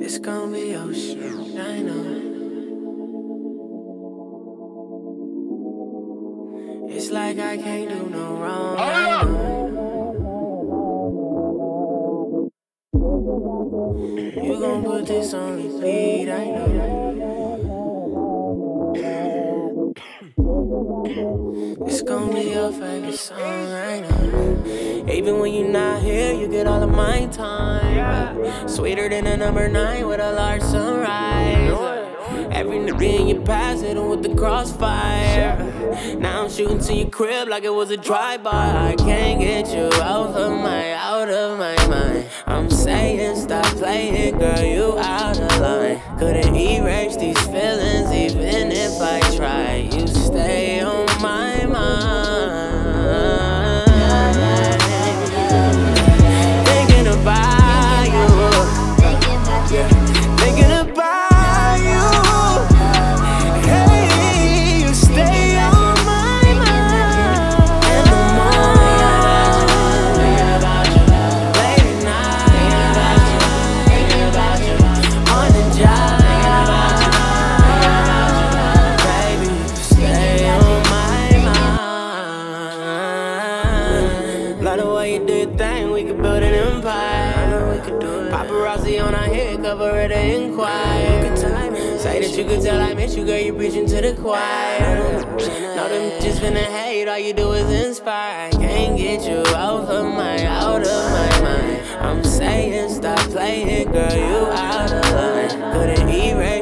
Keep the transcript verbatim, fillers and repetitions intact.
It's gonna be your shit, I know. It's like I can't do no wrong, I know. You gon' put this on repeat, I know. It's gon' be your favorite song, I know. Even when you're not here, you get all of my time. Sweeter than a number nine with a large sunrise. Every nigga in your past hit him with the crossfire. Now I'm shooting to your crib like it was a drive-by. I can't get you out of my, out of my mind. I'm saying stop playing, girl, you out of line. Couldn't erase these feelings even if I tried. You stay on my mind. Thinking about you. Thinking about love the way you do your thing, we could build an empire. I know we could do it. Paparazzi on our head, cover it and inquire. Say that you could tell I miss you, girl, you preaching to the choir. Know them just finna hate, all you do is inspire. I can't get you out of my, out of my mind. I'm saying stop playing, girl, you out of line. Couldn't erase